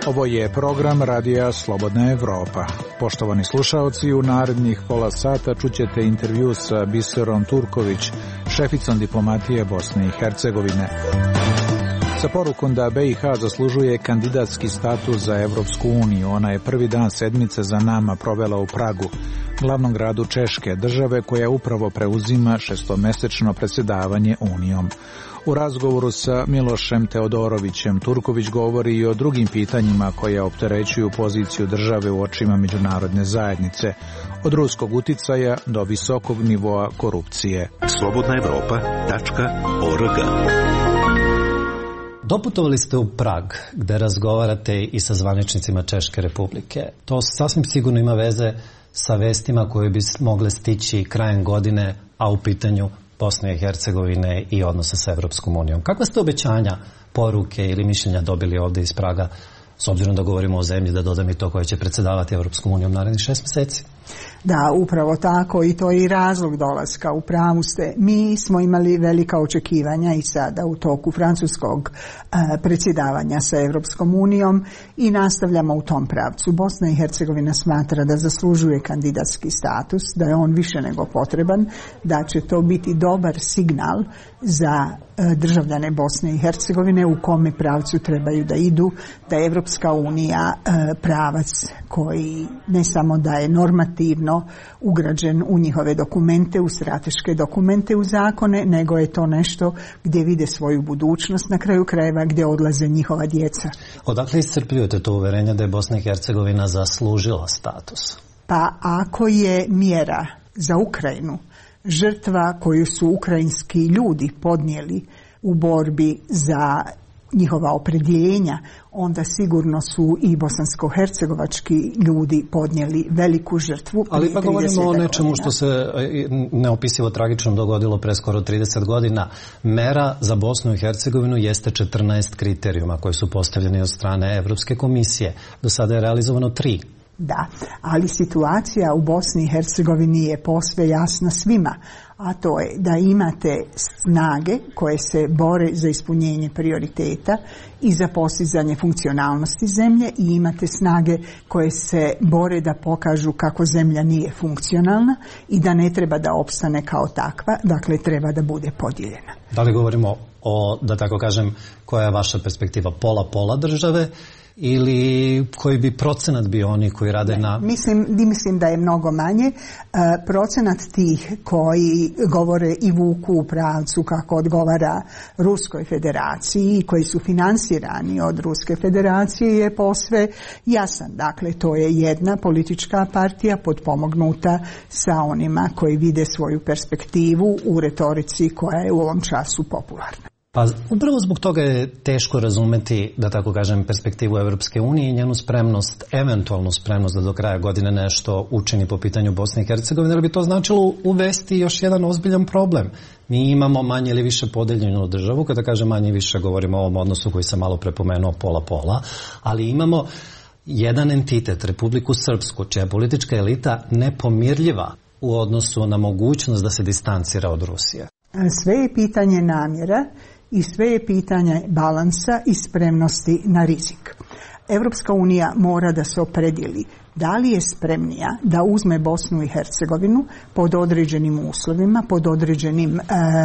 Ovo je program Radija Slobodna Evropa. Poštovani slušaoci, u narednih pola sata čućete intervju sa Biserom Turković, šeficom diplomatije Bosne i Hercegovine. Sa porukom da BiH zaslužuje kandidatski status za Evropsku uniju, ona je prvi dan sedmice za nama provela u Pragu, glavnom gradu Češke, države koja upravo preuzima šestomesečno predsjedavanje Unijom. U razgovoru sa Milošem Teodorovićem Turković govori i o drugim pitanjima koja opterećuju poziciju države u očima međunarodne zajednice, od ruskog uticaja do visokog nivoa korupcije. slobodnaevropa.org. Doputovali ste u Prag, gde razgovarate i sa zvaničnicima Češke republike. To sasvim sigurno ima veze sa vestima koje bi mogle stići krajem godine, a u pitanju Bosne i Hercegovine i odnosa sa Evropskom unijom. Kakva ste obećanja, poruke ili mišljenja dobili ovdje iz Praga, s obzirom da govorimo o zemlji, da dodam i to koja će predsjedavati Evropskom unijom narednih 6 mjeseci? Da, upravo tako, i to je i razlog dolaska. U pravu ste. Mi smo imali velika očekivanja i sada u toku francuskog predsjedavanja sa Evropskom unijom i nastavljamo u tom pravcu. Bosna i Hercegovina smatra da zaslužuje kandidatski status, da je on više nego potreban, da će to biti dobar signal za državljane Bosne i Hercegovine u kome pravcu trebaju da idu, da je Evropska unija pravac koji ne samo da je normativno ugrađen u njihove dokumente, u strateške dokumente, u zakone, nego je to nešto gdje vide svoju budućnost, na kraju krajeva gdje odlaze njihova djeca. Odakle iscrpljujete to uverenje da je Bosna i Hercegovina zaslužila status? Pa ako je mjera za Ukrajinu žrtva koju su ukrajinski ljudi podnijeli u borbi za njihova opredjeljenja, onda sigurno su i bosansko-hercegovački ljudi podnijeli veliku žrtvu. Ali pa govorimo o nečemu što se neopisivo tragično dogodilo pre skoro 30 godina. Mera za Bosnu i Hercegovinu jeste 14 kriterijuma koji su postavljeni od strane Evropske komisije. Do sada je realizovano 3. Da, ali situacija u Bosni i Hercegovini je posve jasna svima, a to je da imate snage koje se bore za ispunjenje prioriteta i za postizanje funkcionalnosti zemlje i imate snage koje se bore da pokažu kako zemlja nije funkcionalna i da ne treba da opstane kao takva, dakle treba da bude podijeljena. Da li govorimo o, da tako kažem, koja je vaša perspektiva, pola države, ili koji bi procenat bio oni koji rade na... Mislim da je mnogo manje. Procenat tih koji govore i vuku u pravcu kako odgovara Ruskoj federaciji i koji su finansirani od Ruske federacije je posve jasan. Dakle, to je jedna politička partija potpomognuta sa onima koji vide svoju perspektivu u retorici koja je u ovom času popularna. Pa upravo zbog toga je teško razumeti, da tako kažem, perspektivu Evropske unije i njenu spremnost, eventualnu spremnost da do kraja godine nešto učini po pitanju Bosne i Hercegovine, jer bi to značilo uvesti još jedan ozbiljan problem. Mi imamo manje ili više podeljenu državu, kada kažem manje i više govorimo o ovom odnosu koji sam malo prepomenuo pola, ali imamo jedan entitet, Republiku Srpsku, čija je politička elita nepomirljiva u odnosu na mogućnost da se distancira od Rusije. Sve je pitanje namjera i sve je pitanje balansa i spremnosti na rizik. Evropska unija mora da se opredijeli da li je spremnija da uzme Bosnu i Hercegovinu pod određenim uslovima, pod određenim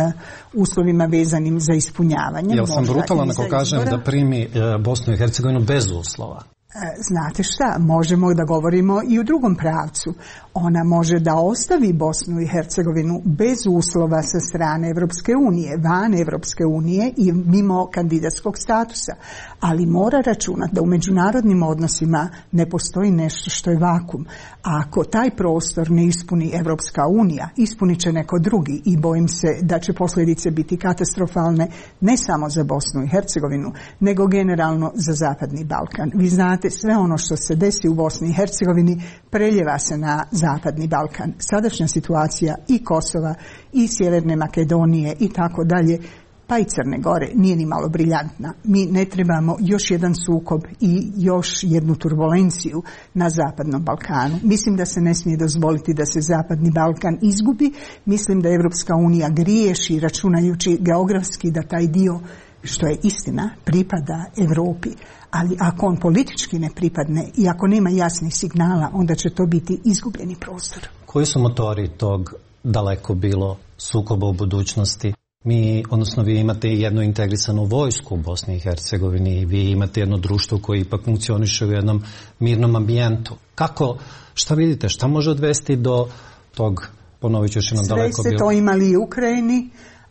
uslovima vezanim za ispunjavanje. Jel sam brutalan ako kažem da primi Bosnu i Hercegovinu bez uslova? Znate šta, možemo da govorimo i u drugom pravcu. Ona može da ostavi Bosnu i Hercegovinu bez uslova sa strane Evropske unije, van Evropske unije i mimo kandidatskog statusa. Ali mora računati da u međunarodnim odnosima ne postoji nešto što je vakum. A ako taj prostor ne ispuni Evropska unija, ispunit će neko drugi i bojim se da će posljedice biti katastrofalne ne samo za Bosnu i Hercegovinu, nego generalno za Zapadni Balkan. Vi znate, sve ono što se desi u Bosni i Hercegovini preljeva se na Zapadni Balkan. Sadašnja situacija i Kosova i Sjeverne Makedonije i tako dalje, pa i Crne Gore, nije ni malo briljantna. Mi ne trebamo još jedan sukob i još jednu turbulenciju na Zapadnom Balkanu. Mislim da se ne smije dozvoliti da se Zapadni Balkan izgubi. Mislim da Evropska unija griješi računajući geografski da taj dio što je istina, pripada Europi, ali ako on politički ne pripadne i ako nema jasnih signala, onda će to biti izgubljeni prostor. Koji su motori tog daleko bilo sukoba u budućnosti? Odnosno vi imate jednu integrisanu vojsku u Bosni i Hercegovini i vi imate jedno društvo koje ipak funkcioniše u jednom mirnom ambijentu. Šta vidite, šta može odvesti do tog, ponovit ću još jednom, daleko bilo? Sve ste to imali i u Ukrajini.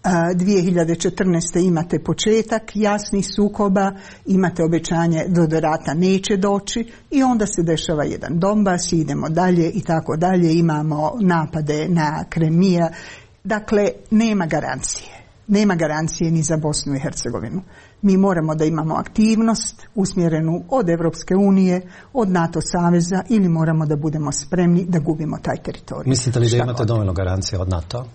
2014. imate početak jasnih sukoba, imate obećanje do rata neće doći i onda se dešava jedan Donbas i idemo dalje i tako dalje. Imamo napade na Kremija. Dakle, nema garancije. Nema garancije ni za Bosnu i Hercegovinu. Mi moramo da imamo aktivnost usmjerenu od Evropske unije, od NATO saveza ili moramo da budemo spremni da gubimo taj teritorij. Mislite li da imate dovoljno garancije od NATO?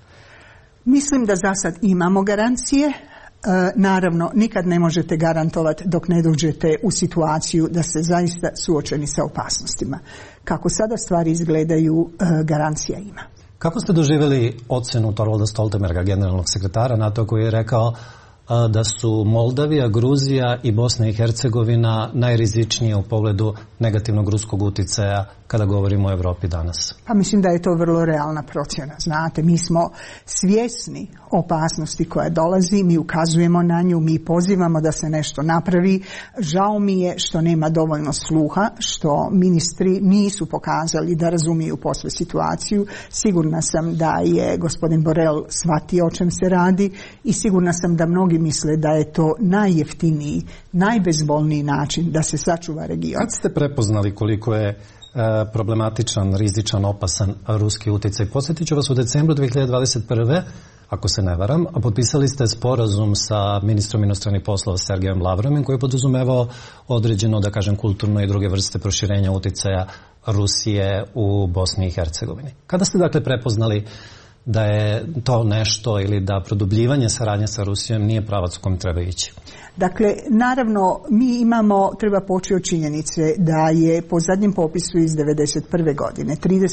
Mislim da za sad imamo garancije. Naravno, nikad ne možete garantovati dok ne dođete u situaciju da ste zaista suočeni sa opasnostima. Kako sada stvari izgledaju, garancija ima. Kako ste doživjeli ocjenu Thorvalda Stoltenberga, generalnog sekretara NATO, koji je rekao da su Moldavija, Gruzija i Bosna i Hercegovina najrizičnije u pogledu negativnog ruskog uticaja kada govorimo o Europi danas? Pa mislim da je to vrlo realna procjena. Znate, mi smo svjesni opasnosti koja dolazi, mi ukazujemo na nju, mi pozivamo da se nešto napravi. Žao mi je što nema dovoljno sluha, što ministri nisu pokazali da razumiju posve situaciju. Sigurna sam da je gospodin Borrell shvatio o čem se radi i sigurna sam da mnogi misle da je to najjeftiniji, najbezbolniji način da se sačuva region. Kad ste prepoznali koliko je problematičan, rizičan, opasan ruski utjecaj? Podsjetit ću vas, u decembru 2021. ako se ne varam, potpisali ste sporazum sa ministrom inostranih poslova Sergejom Lavrovim koji je podrazumevao određeno, da kažem, kulturno i druge vrste proširenja utjecaja Rusije u Bosni i Hercegovini. Kada ste dakle prepoznali da je to nešto ili da produbljivanje saradnje sa Rusijom nije pravac u kojem treba ići? Dakle, naravno, mi treba poći od činjenice da je po zadnjem popisu iz 1991. godine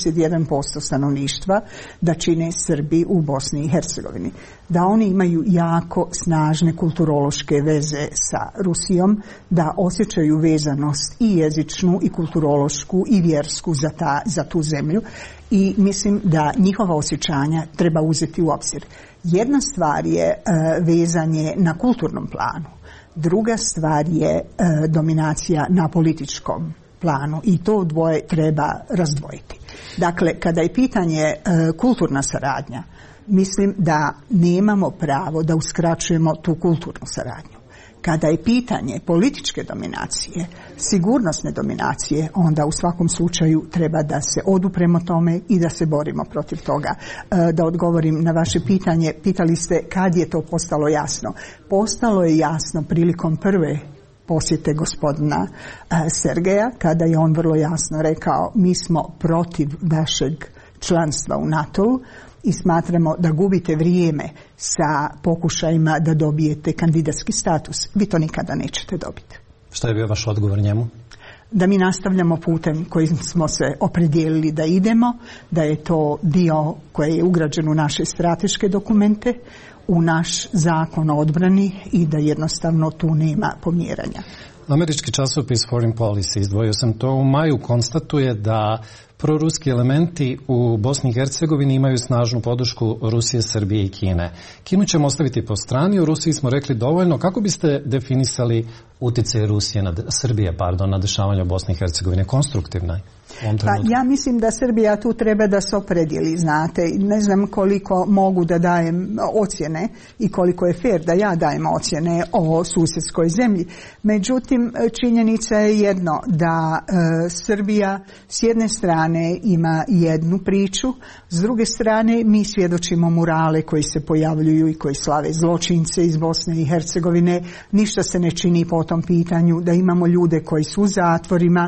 31% stanovništva da čine Srbi u Bosni i Hercegovini. Da oni imaju jako snažne kulturološke veze sa Rusijom, da osjećaju vezanost i jezičnu i kulturološku i vjersku za tu zemlju i mislim da njihova osjećanja treba uzeti u obzir. Jedna stvar je vezanje na kulturnom planu. Druga stvar je dominacija na političkom planu i to dvoje treba razdvojiti. Dakle, kada je pitanje kulturna saradnja, mislim da nemamo pravo da uskraćujemo tu kulturnu saradnju. Kada je pitanje političke dominacije, sigurnosne dominacije, onda u svakom slučaju treba da se odupremo tome i da se borimo protiv toga. Da odgovorim na vaše pitanje, pitali ste kad je to postalo jasno. Postalo je jasno prilikom prve posjete gospodina Sergeja, kada je on vrlo jasno rekao mi smo protiv vašeg članstva u NATO-u i smatramo da gubite vrijeme sa pokušajima da dobijete kandidatski status. Vi to nikada nećete dobiti. Što je bio vaš odgovor njemu? Da mi nastavljamo putem kojim smo se opredijelili da idemo, da je to dio koji je ugrađen u naše strateške dokumente, u naš zakon o odbrani i da jednostavno tu nema pomjeranja. Američki časopis Foreign Policy, izdvojio sam to u maju, konstatuje da proruski elementi u Bosni i Hercegovini imaju snažnu podršku Rusije, Srbije i Kine. Kinu ćemo ostaviti po strani, u Rusiji smo rekli dovoljno. Kako biste definisali utjecaj Srbije na dešavanje u Bosni i Hercegovini? Konstruktivna? Pa ja mislim da Srbija tu treba da se opredijeli, znate. Ne znam koliko mogu da dajem ocjene i koliko je fair da ja dajem ocjene o susjedskoj zemlji. Međutim, činjenica je jedno, da Srbija s jedne strane ima jednu priču, s druge strane mi svjedočimo murale koji se pojavljuju i koji slave zločince iz Bosne i Hercegovine. Ništa se ne čini po tom pitanju, da imamo ljude koji su u zatvorima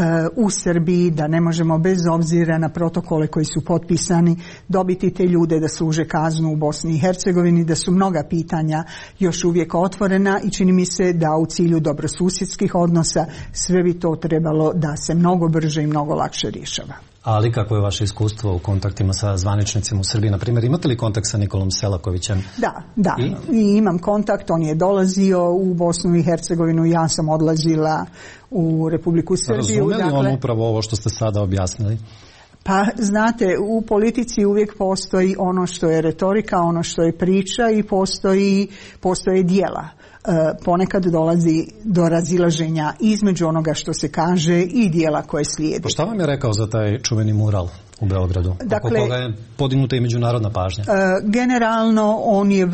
u Srbiji, da ne možemo bez obzira na protokole koji su potpisani dobiti te ljude da služe kaznu u Bosni i Hercegovini, da su mnoga pitanja još uvijek otvorena i čini mi se da u cilju dobrosusjedskih odnosa sve bi to trebalo da se mnogo brže i mnogo lakše rješava. Ali kako je vaše iskustvo u kontaktima sa zvaničnicima u Srbiji? Na primjer, imate li kontakt sa Nikolom Selakovićem? Da. I imam kontakt, on je dolazio u Bosnu i Hercegovinu, ja sam odlazila u Republiku Srbiju. Razumeli on upravo ovo što ste sada objasnili? Pa znate, u politici uvijek postoji ono što je retorika, ono što je priča i postoje djela. Ponekad dolazi do razilaženja između onoga što se kaže i djela koje slijede. Pa šta vam je rekao za taj čuveni mural u Beogradu? Oko koga je podignuta i međunarodna pažnja? Generalno on je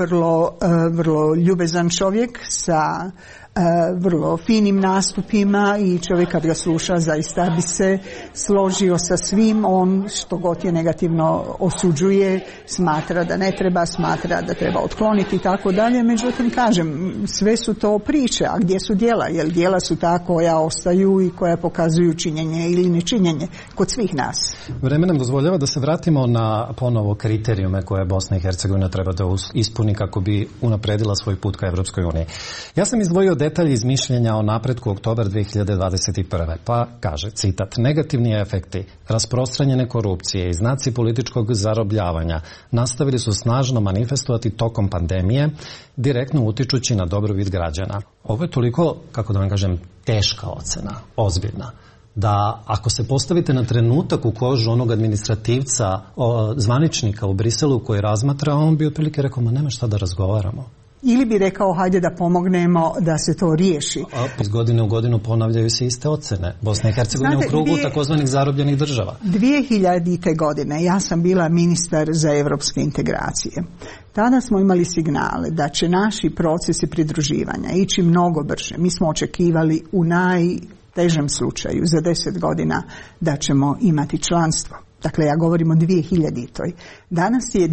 vrlo ljubezan čovjek sa vrlo finim nastupima i čovjek kad ga sluša zaista bi se složio sa svim. On što god je negativno osuđuje, smatra da ne treba, smatra da treba otkloniti i tako dalje. Međutim, kažem, sve su to priče, a gdje su djela? Jer djela su ta koja ostaju i koja pokazuju činjenje ili nečinjenje kod svih nas. Vreme nam dozvoljava da se vratimo na ponovo kriterijume koje Bosna i Hercegovina treba da ispuni kako bi unapredila svoj put ka Evropskoj uniji. Ja sam izdvojio detalji iz mišljenja o napretku oktobar 2021. Pa kaže, citat, negativni efekti rasprostranjene korupcije i znaci političkog zarobljavanja nastavili su snažno manifestovati tokom pandemije, direktno utičući na dobrobit građana. Ovo je toliko, kako da vam kažem, teška ocena, ozbiljna, da ako se postavite na trenutak u kožu onog administrativca, zvaničnika u Briselu koji razmatra, on bi otprilike rekao, ma nema šta da razgovaramo. Ili bi rekao, hajde da pomognemo da se to riješi. Iz godine u godinu ponavljaju se iste ocene. Bosna i Hercegovina u krugu takozvanih zarobljenih država. 2000. godine ja sam bila ministar za evropske integracije. Tada smo imali signale da će naši procesi pridruživanja ići mnogo brže. Mi smo očekivali u najtežem slučaju za 10 godina da ćemo imati članstvo. Dakle, ja govorim o 2000. Danas je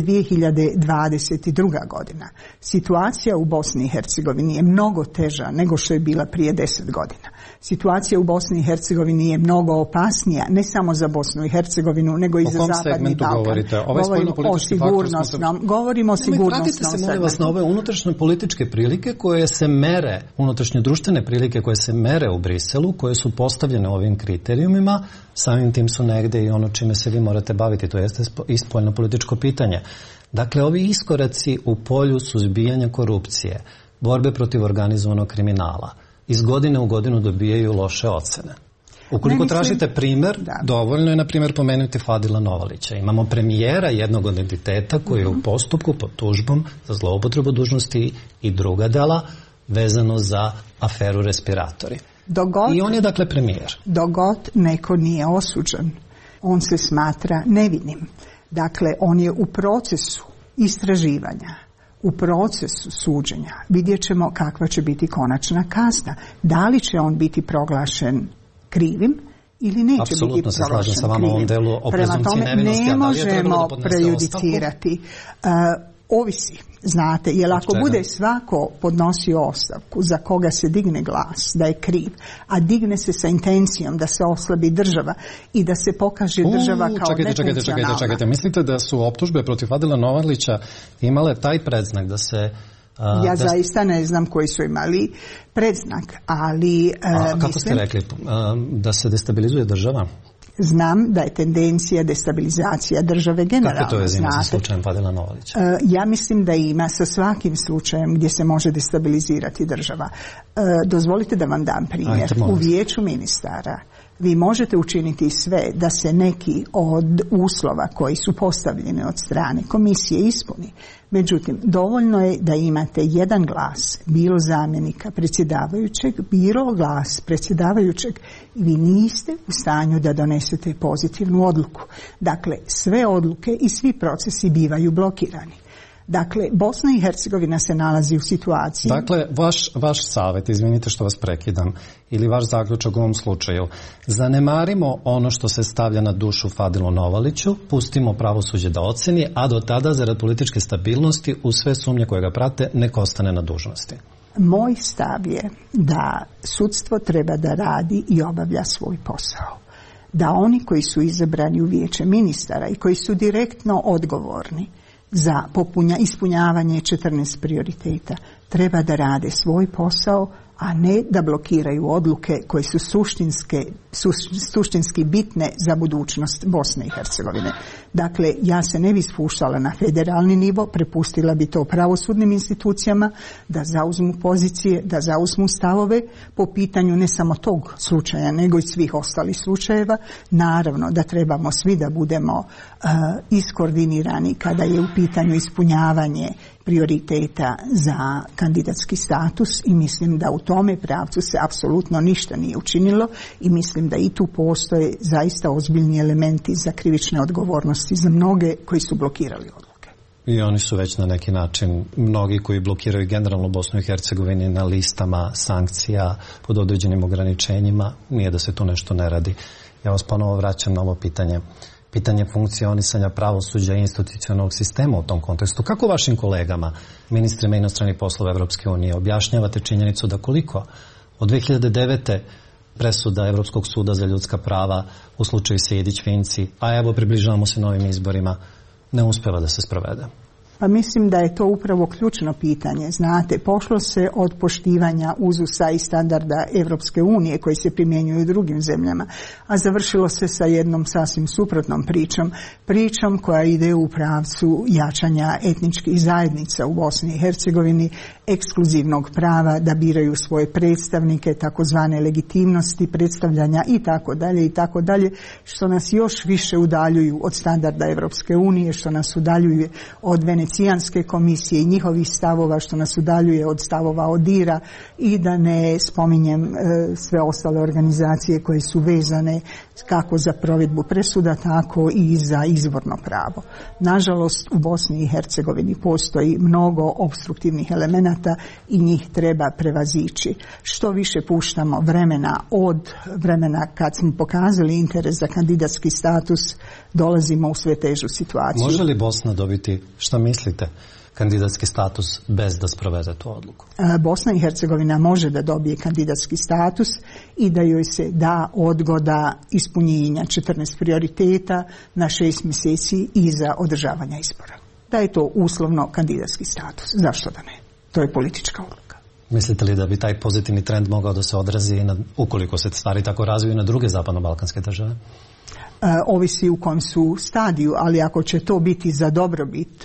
2022. godina. Situacija u Bosni i Hercegovini je mnogo teža nego što je bila prije 10 godina. Situacija u Bosni i Hercegovini je mnogo opasnija, ne samo za Bosnu i Hercegovinu, nego i za Zapadni Balkan. Govorimo o sigurnosnom Vratite se, molim vas, na ove unutrašnje političke prilike koje se mere, unutrašnje društvene prilike koje se mere u Briselu, koje su postavljene ovim kriterijumima, samim tim su negde i ono čime se vi morate baviti, to jeste ispoljno političko pitanje. Dakle, ovi iskoraci u polju suzbijanja korupcije, borbe protiv organizovanog kriminala, iz godine u godinu dobijaju loše ocene. Ukoliko tražite primjer, dovoljno je, na primjer, pomenuti Fadila Novalića. Imamo premijera jednog od entiteta koji je u postupku pod tužbom za zloupotrebu dužnosti i druga dela vezano za aferu respiratori. I on je, dakle, premijer. Dogod neko nije osuđen, on se smatra nevinim. Dakle, on je u procesu istraživanja, u procesu suđenja. Vidjet ćemo kakva će biti konačna kazna. Da li će on biti proglašen krivim ili neće apsolutno biti proglašen krivim. Apsolutno se slažem sa vama u ovom delu o prezumpciji nevinosti. Ne možemo prejudicirati. Ovisi, znate, jer ako bude svako podnosio ostavku za koga se digne glas da je kriv, a digne se sa intencijom da se oslabi država i da se pokaže država kao nefunkcionalna. Čekajte, mislite da su optužbe protiv Fadila Novalića imale taj predznak da se... Ja zaista ne znam koji su imali predznak, ali... kako ste rekli? Da se destabilizuje država? Znam da je tendencija destabilizacija države generalno. Kako to je zima sa slučajem Fadila Novalića? Ja mislim da ima sa svakim slučajem gdje se može destabilizirati država. Dozvolite da vam dam primjer. U vijeću ministara vi možete učiniti sve da se neki od uslova koji su postavljeni od strane komisije ispuni. Međutim, dovoljno je da imate jedan glas, bilo zamjenika predsjedavajućeg, bilo glas predsjedavajućeg i vi niste u stanju da donesete pozitivnu odluku. Dakle, sve odluke i svi procesi bivaju blokirani. Dakle, Bosna i Hercegovina se nalazi u situaciji... Dakle, vaš savjet, izvinite što vas prekidam, ili vaš zaključak u ovom slučaju, zanemarimo ono što se stavlja na dušu Fadilu Novaliću, pustimo pravosuđe da oceni, a do tada, zarad političke stabilnosti, uz sve sumnje koje ga prate, nek ostane na dužnosti. Moj stav je da sudstvo treba da radi i obavlja svoj posao. Da oni koji su izabrani u vijeće ministara i koji su direktno odgovorni za ispunjavanje 14 prioriteta treba da rade svoj posao, a ne da blokiraju odluke koje su suštinski bitne za budućnost Bosne i Hercegovine. Dakle, ja se ne bi spuštala na federalni nivo, prepustila bi to pravosudnim institucijama da zauzmu pozicije, da zauzmu stavove po pitanju ne samo tog slučaja, nego i svih ostalih slučajeva. Naravno da trebamo svi da budemo iskoordinirani kada je u pitanju ispunjavanje prioriteta za kandidatski status i mislim da u tome pravcu se apsolutno ništa nije učinilo i mislim da i tu postoje zaista ozbiljni elementi za krivične odgovornosti za mnoge koji su blokirali odluke. I oni su već na neki način, mnogi koji blokiraju generalno Bosnu i Hercegovini na listama sankcija pod određenim ograničenjima, nije da se tu nešto ne radi. Ja vas ponovo vraćam na ovo pitanje funkcionisanja pravosuđa i institucionalnog sistema u tom kontekstu. Kako vašim kolegama, ministrima inostranih poslova Evropske unije, objašnjavate činjenicu da koliko od 2009. presuda Evropskog suda za ljudska prava u slučaju Sejdić-Finci, a evo približavamo se novim izborima, ne uspeva da se sprovede? Pa mislim da je to upravo ključno pitanje. Znate, pošlo se od poštivanja uzusa i standarda Evropske unije koji se primjenjuju u drugim zemljama, a završilo se sa jednom sasvim suprotnom pričom koja ide u pravcu jačanja etničkih zajednica u Bosni i Hercegovini, ekskluzivnog prava da biraju svoje predstavnike, takozvane legitimnosti predstavljanja i tako dalje, što nas još više udaljuju od standarda Evropske unije, što nas udaljuje od Venecijanske komisije i njihovih stavova, što nas udaljuje od stavova ODIHR-a i da ne spominjem sve ostale organizacije koje su vezane kako za provedbu presuda, tako i za izborno pravo. Nažalost, u Bosni i Hercegovini postoji mnogo opstruktivnih elemenata i njih treba prevazići. Što više puštamo vremena od vremena kad smo pokazali interes za kandidatski status, dolazimo u sve težu situaciju. Može li Bosna dobiti, šta mislite, kandidatski status bez da sprovede tu odluku? Bosna i Hercegovina može da dobije kandidatski status i da joj se da odgoda ispunjenja 14 prioriteta na 6 mjeseci iza održavanja izbora. Da je to uslovno kandidatski status. Zašto da ne? To je politička odluka. Mislite li da bi taj pozitivni trend mogao da se odrazi ukoliko se stvari tako razviju na druge zapadno-balkanske države? Ovisi u kom su stadiju, ali ako će to biti za dobrobit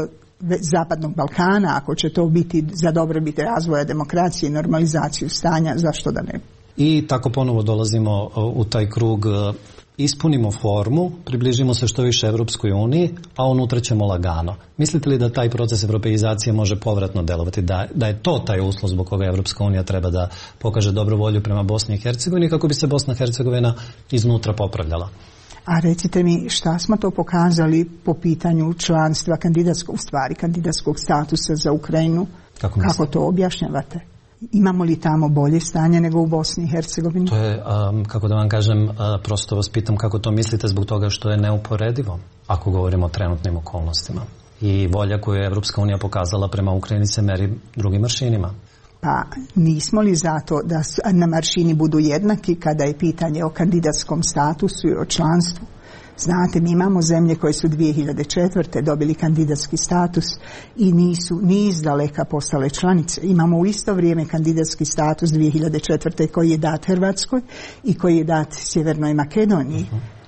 Zapadnog Balkana, ako će to biti za dobrobit razvoja demokracije i normalizaciju stanja, zašto da ne? I tako ponovo dolazimo u taj krug, ispunimo formu, približimo se što više Evropskoj uniji, a unutra ćemo lagano. Mislite li da taj proces europeizacije može povratno delovati, da je to taj uslov zbog koga Evropska unija treba da pokaže dobru volju prema Bosni i Hercegovini kako bi se Bosna i Hercegovina iznutra popravljala? A recite mi, šta smo to pokazali po pitanju članstva kandidatskog statusa za Ukrajinu? Kako to objašnjavate? Imamo li tamo bolje stanje nego u Bosni i Hercegovini? To je, kako da vam kažem, prosto vas pitam kako to mislite zbog toga što je neuporedivo, ako govorimo o trenutnim okolnostima. I volja koju je Evropska unija pokazala prema Ukrajini se meri drugim aršinima. Pa nismo li zato da na maršini budu jednaki kada je pitanje o kandidatskom statusu i o članstvu? Znate, mi imamo zemlje koje su 2004. dobili kandidatski status i nisu ni izdaleka postale članice. Imamo u isto vrijeme kandidatski status 2004. koji je dat Hrvatskoj i koji je dat Sjevernoj Makedoniji.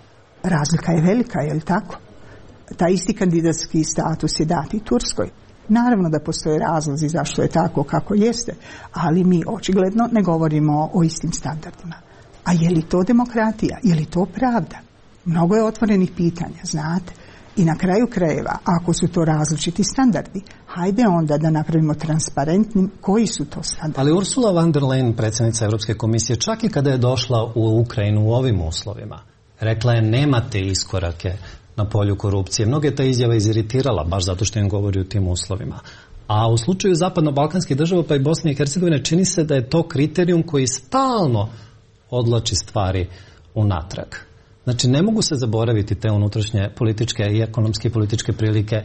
Razlika je velika, je li tako? Taj isti kandidatski status je dat i Turskoj. Naravno da postoje razlozi zašto je tako kako jeste, ali mi očigledno ne govorimo o istim standardima. A je li to demokratija? Je li to pravda? Mnogo je otvorenih pitanja, znate. I na kraju krajeva, ako su to različiti standardi, hajde onda da napravimo transparentnim koji su to standardi. Ali Ursula von der Leyen, predsjednica Europske komisije, čak i kada je došla u Ukrajinu u ovim uslovima, rekla je nemate iskorake na polju korupcije. Mnoge ta izjava iziritirala, baš zato što im govori u tim uslovima. A u slučaju zapadno-balkanskih država pa i Bosne i Hercegovine čini se da je to kriterijum koji stalno odlači stvari unatrag. Znači, ne mogu se zaboraviti te unutrašnje političke i ekonomske političke prilike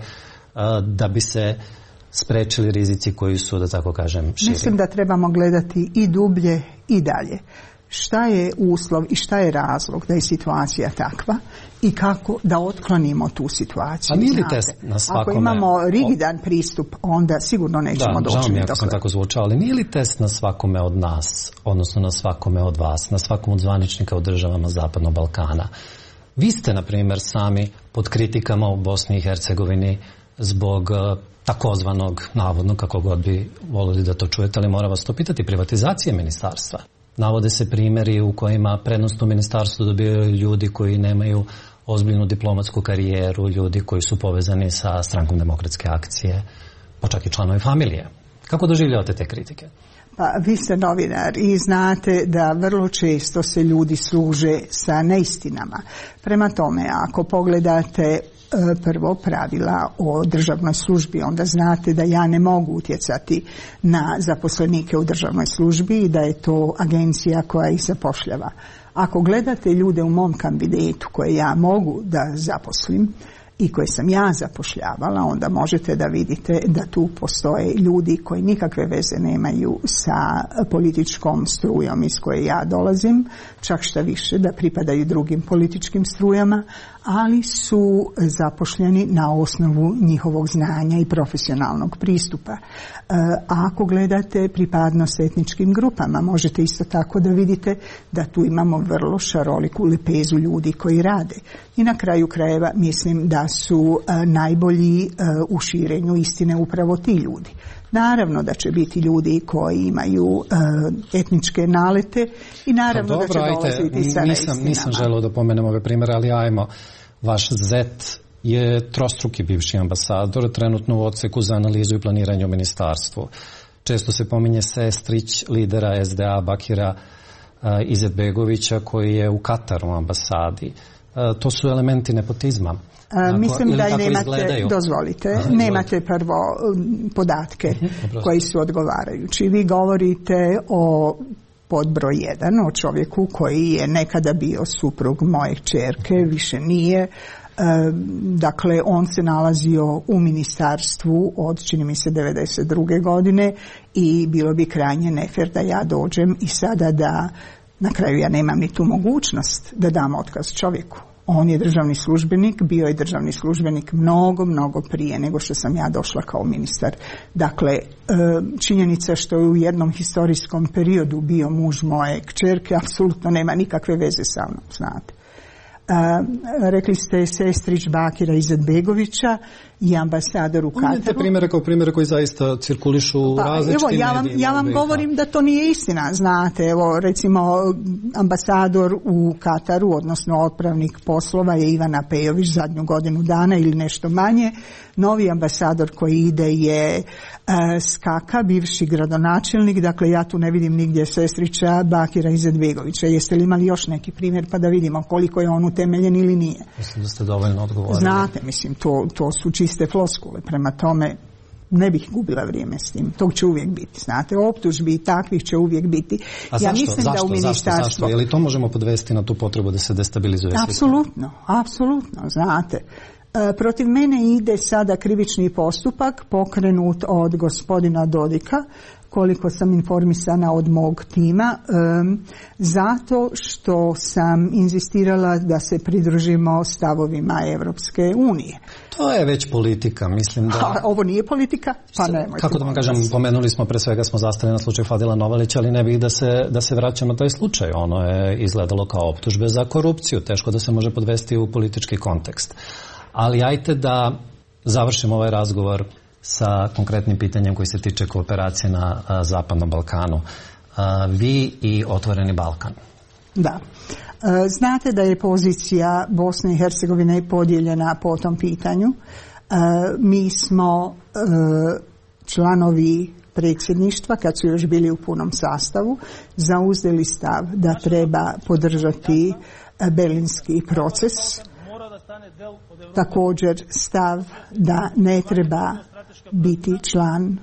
da bi se sprečili rizici koji su, da tako kažem, širi. Mislim da trebamo gledati i dublje i dalje. šta je uslov i šta je razlog da je situacija takva i kako da otklonimo tu situaciju. A nije li test na svakome? Ako imamo rigidan pristup, onda sigurno nećemo doći. Da, žao mi ako sam tako zvučao, ali nije li test na svakome od nas, odnosno na svakome od vas, na svakom od zvaničnika u državama Zapadnog Balkana? Vi ste, na primjer, sami pod kritikama u Bosni i Hercegovini zbog takozvanog, navodno, kako god bi volili da to čujete, ali moram vas to pitati, privatizacije ministarstva. Navode se primjeri u kojima prednost u ministarstvu dobijaju ljudi koji nemaju ozbiljnu diplomatsku karijeru, ljudi koji su povezani sa Strankom demokratske akcije, pa čak i članovi familije. Kako doživljavate te kritike? Pa vi ste novinar i znate da vrlo često se ljudi služe sa neistinama. Prema tome, ako pogledate prvo pravila o državnoj službi, onda znate da ja ne mogu utjecati na zaposlenike u državnoj službi i da je to agencija koja ih zapošljava. Ako gledate ljude u mom kabinetu koje ja mogu da zaposlim i koje sam ja zapošljavala, onda možete da vidite da tu postoje ljudi koji nikakve veze nemaju sa političkom strujom iz koje ja dolazim, čak šta više da pripadaju drugim političkim strujama, ali su zapošljeni na osnovu njihovog znanja i profesionalnog pristupa. A ako gledate pripadnost etničkim grupama, možete isto tako da vidite da tu imamo vrlo šaroliku lepezu ljudi koji rade. I na kraju krajeva mislim da su najbolji u širenju istine upravo ti ljudi. Naravno da će biti ljudi koji imaju etničke nalete i naravno da će dolaziti sa neistinama. Nisam želeo da pomenem ove primjere, ali ajmo. Vaš zet je trostruki bivši ambasador, trenutno u odseku za analizu i planiranje u ministarstvu. Često se pominje sestrić lidera SDA Bakira Izetbegovića koji je u Kataru ambasadi. To su elementi nepotizma. Mislim da i nemate, dozvolite, nemate prvo podatke koji su odgovarajući. Vi govorite o podbroj 1, o čovjeku koji je nekada bio suprug moje kćerke, više nije. Dakle, on se nalazio u ministarstvu od, čini mi se, 92. godine i bilo bi krajnje nefer da ja dođem i sada da, na kraju ja nemam ni tu mogućnost da dam otkaz čovjeku. On je državni službenik, bio je državni službenik mnogo prije nego što sam ja došla kao ministar. Dakle, činjenica što je u jednom historijskom periodu bio muž moje kćerke apsolutno nema nikakve veze sa mnom, znate. Rekli ste sestrić Bakira Izetbegovića i ambasador u Kataru. Imate primjere kao primjere koji zaista cirkulišu u različitim medijima. Ja vam govorim da to nije istina, znate. Evo, recimo, ambasador u Kataru, odnosno otpravnik poslova je Ivana Pejović zadnju godinu dana ili nešto manje. Novi ambasador koji ide je Skaka, bivši gradonačelnik. Dakle, ja tu ne vidim nigdje sestrića Bakira Izetbegovića. Jeste li imali još neki primjer pa da vidimo koliko je on utemeljen ili nije? Mislim da ste dovoljno odgovorili. Znate, mislim, to su čiste floskule. Prema tome, ne bih gubila vrijeme s tim. Tog će uvijek biti. Znate, optužbi i takvih će uvijek biti. A ja mislim da u ministarstvu... Zašto? Je li to možemo podvesti na tu potrebu da se destabilizuje slika? Apsolutno, znate. Protiv mene ide sada krivični postupak pokrenut od gospodina Dodika, koliko sam informisana od mog tima, zato što sam inzistirala da se pridružimo stavovima Europske unije. To je već politika, mislim da... Ovo nije politika? Pa nemojte. Kako da vam kažem, pomenuli smo, pre svega smo zastali na slučaj Fadila Novalića, ali ne bih da se vraćamo na taj slučaj. Ono je izgledalo kao optužbe za korupciju, teško da se može podvesti u politički kontekst. Ali ajte da završimo ovaj razgovor sa konkretnim pitanjem koji se tiče kooperacije na Zapadnom Balkanu. Vi i Otvoreni Balkan. Da. Znate da je pozicija Bosne i Hercegovine podijeljena po tom pitanju. Mi smo članovi predsjedništva, kad su još bili u punom sastavu, zauzeli stav da treba podržati berlinski proces. Također stav da ne treba biti član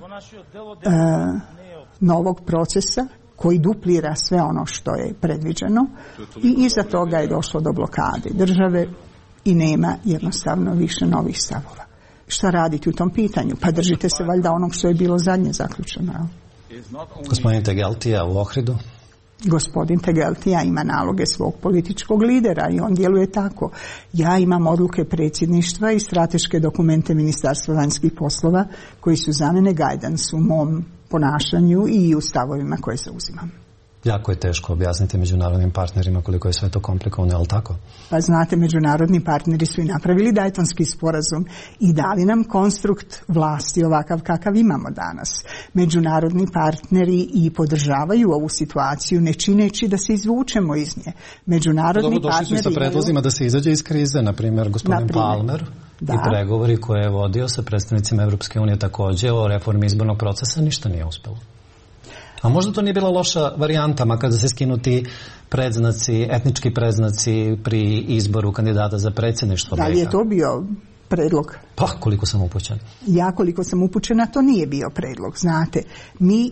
novog procesa koji duplira sve ono što je predviđeno i iza toga je došlo do blokade države i nema jednostavno više novih stavova. Šta raditi u tom pitanju? Pa držite se valjda onog što je bilo zadnje zaključeno. Gospodin Tegeltija u Ohridu? Gospodin Tegeltija ima naloge svog političkog lidera i on djeluje tako. Ja imam odluke predsjedništva i strateške dokumente Ministarstva vanjskih poslova koji su za mene guidance u mom ponašanju i u stavovima koje zauzimam. Jako je teško objasniti međunarodnim partnerima koliko je sve to komplikovano, ali tako? Pa znate, međunarodni partneri su i napravili Daytonski sporazum i dali nam konstrukt vlasti ovakav kakav imamo danas. Međunarodni partneri i podržavaju ovu situaciju ne čineći da se izvučemo iz nje. Međunarodni partneri došli su sa predlozima da se izađe iz krize, na primjer gospodin Palmer i pregovori koje je vodio sa predstavnicima Europske unije također o reformi izbornog procesa ništa nije uspjelo. A možda to nije bila loša varijanta, makar da se skinuti predznaci, etnički predznaci pri izboru kandidata za predsjedništvo. Da li je to bio predlog? Pa, koliko sam upućen. Ja koliko sam upućena, to nije bio predlog. Znate, mi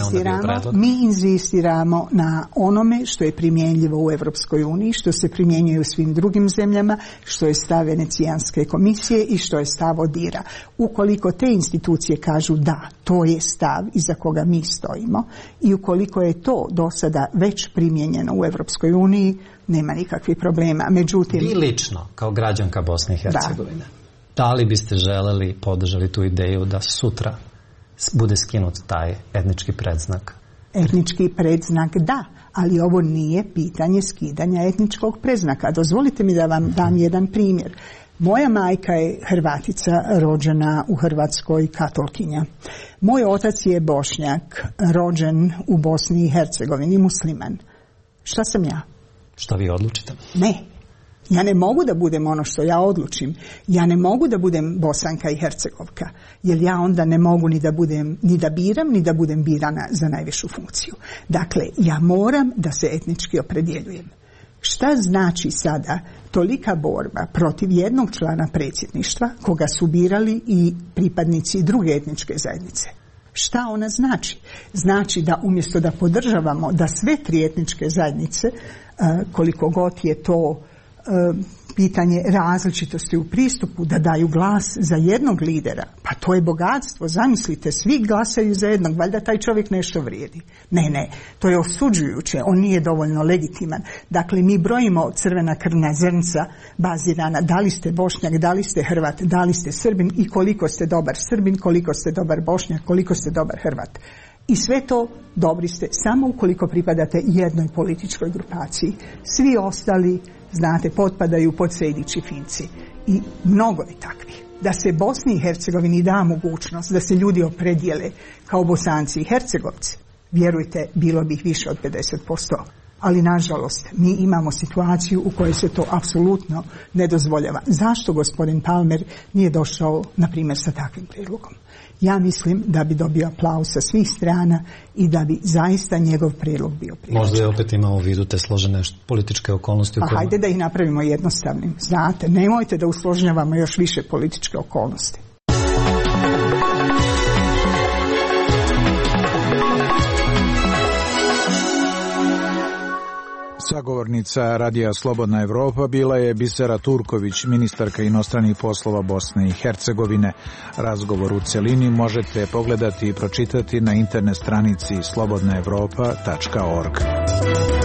inzistiramo na onome što je primjenjivo u Europskoj uniji, što se primjenjuje u svim drugim zemljama, što je stav Venecijanske komisije i što je stav ODIHR-a. Ukoliko te institucije kažu da, to je stav iza koga mi stojimo i ukoliko je to do sada već primijenjeno u Europskoj uniji, nema nikakvih problema. Međutim, vi lično, kao građanka Bosne i Hercegovine, da li biste želeli, podržali tu ideju da sutra bude skinut taj etnički predznak? Etnički predznak da, ali ovo nije pitanje skidanja etničkog predznaka. Dozvolite mi da vam dam jedan primjer. Moja majka je Hrvatica, rođena u Hrvatskoj, katolkinja. Moj otac je Bošnjak, rođen u Bosni i Hercegovini, musliman. Šta sam ja? Šta vi odlučite? Ne. Ja ne mogu da budem ono što ja odlučim. Ja ne mogu da budem Bosanka i Hercegovka, jer ja onda ne mogu ni da biram, ni da budem birana za najvišu funkciju. Dakle, ja moram da se etnički opredjeljujem. Šta znači sada tolika borba protiv jednog člana predsjedništva koga su birali i pripadnici druge etničke zajednice? Šta ona znači? Znači da umjesto da podržavamo da sve tri etničke zajednice, koliko god je to pitanje različitosti u pristupu, da daju glas za jednog lidera, pa to je bogatstvo, zamislite, svi glasaju za jednog, valjda taj čovjek nešto vrijedi. Ne, to je osuđujuće, on nije dovoljno legitiman. Dakle, mi brojimo crvena krvna zrnca bazirana da li ste Bošnjak, da li ste Hrvat, da li ste Srbin i koliko ste dobar Srbin, koliko ste dobar Bošnjak, koliko ste dobar Hrvat. I sve to dobri ste samo ukoliko pripadate jednoj političkoj grupaciji. Svi ostali, znate, potpadaju pod Sejdić i Finci. I mnogo je takvih. Da se Bosni i Hercegovini da mogućnost da se ljudi opredijele kao Bosanci i Hercegovci, vjerujte, bilo bi ih više od 50%. Ali nažalost mi imamo situaciju u kojoj se to apsolutno ne dozvoljava. Zašto gospodin Palmer nije došao, na primjer, sa takvim prijedlogom? Ja mislim da bi dobio aplauz sa svih strana i da bi zaista njegov prijedlog bio prihvaćen. Možda je opet imao u vidu te složene političke okolnosti. Pa hajde da ih napravimo jednostavnim. Znate, nemojte da usložnjavamo još više političke okolnosti. Sagovornica Radija Slobodna Evropa bila je Bisera Turković, ministarka inostranih poslova Bosne i Hercegovine. Razgovor u celini možete pogledati i pročitati na internet stranici slobodnaevropa.org.